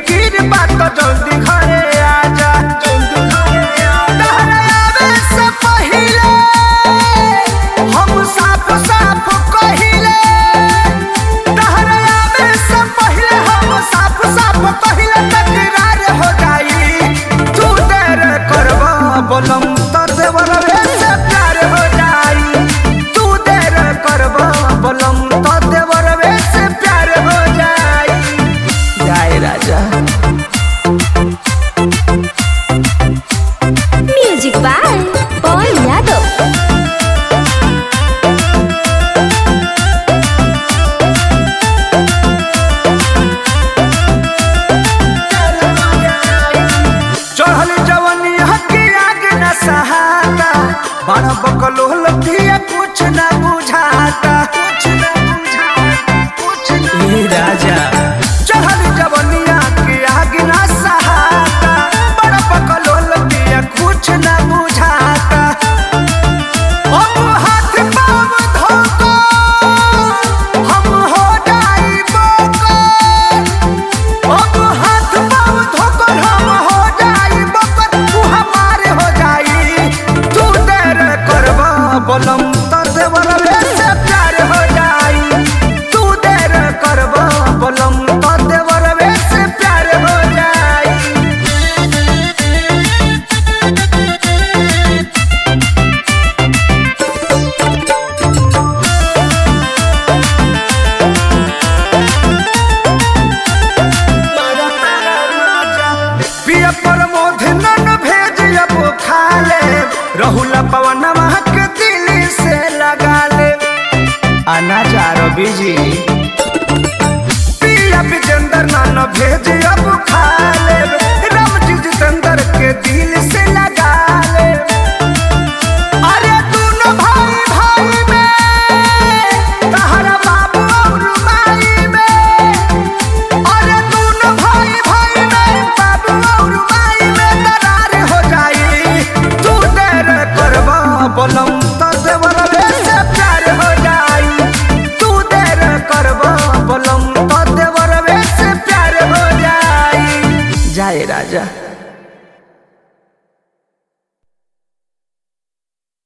फिकिर बात जल्दी घरे आजा। तहरा आवे से पहिले हम साफ साफ कहिले, तहरा आवे से पहिले हम साफ साफ कहिले तकरार हो जाई। तू देर करबा बोलम त देवरवे से प्यार हो जाई। तू देर करबा बोलम त देवरवे से प्यार हो जाई। जाए राजा। Music by Pawan Yadav. चढ़ल जवनी हकी आगे न सहाता, बड़ा बकलो लथिया कुछ न बुझाता। ए राजा चढ़ल जवनिया के आगे न सहाता, बड़ा बकलो लथिया कुछ न बुझाता। अब हाथ पाँव धोको हम हो जाई बोकर, अब हाथ पाँव धोकर हम हो जाई बोकर, तू हमारे हो जाई। तू देर करबा बोलम त देवरवे से प्यार हो जाई। तू देर करबा बोलम त देवरवे से प्यार हो जाई। पिया पर मोधन भेज अब खा ले, रहुला पवन के दिल से लगा ले। आना चारो बीजी पिया विजेंदर नान भेज अब खा ले, रामजी जितेंद्र के दिल से लगा ले। अरे दोनों भाई भाई में, तहरा बाबू और माई में, अरे दोनों भाई भाई में, बाबू और माई में दरार हो जाई। तू देर करबा बोलम त देवरवे से प्यार हो जाई। तू देर करबा बोलम त देवरवे से प्यार हो जाई। जाए राजा।